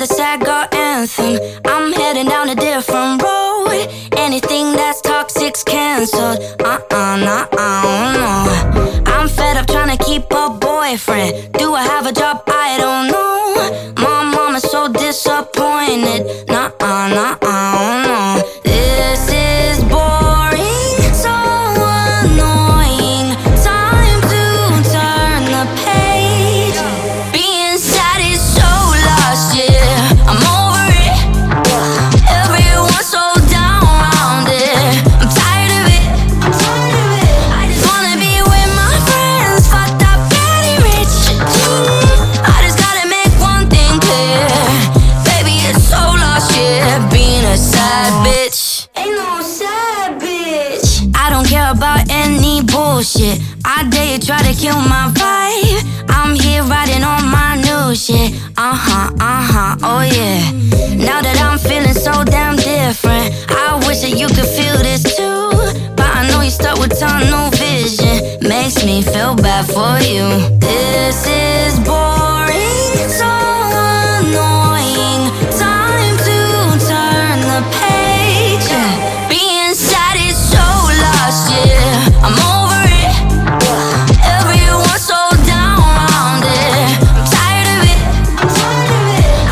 another sad girl anthem. I'm heading down a different road. Anything that's toxic's canceled. Nah, no. I'm fed up trying to keep a boyfriend. Do I have a job? I don't know. My mama's so disappointed. Nah, no. This is boring, so annoying. Time to turn the page. Being sad is so lost, yeah. I'm over it. Everyone's so down around it. I'm tired of it. I just wanna be with my friends. Fucked up, getting rich. I just gotta make one thing clear. Baby, it's so lost, yeah. Being a sad bitch. Ain't no sad bitch. I don't care about any bullshit. I dare you try to kill my vibe. I'm here riding on my new shit. Oh yeah. Now that I'm feeling so damn different, I wish that you could feel this too. But I know you're stuck with tunnel vision. Makes me feel bad for you. This is boring.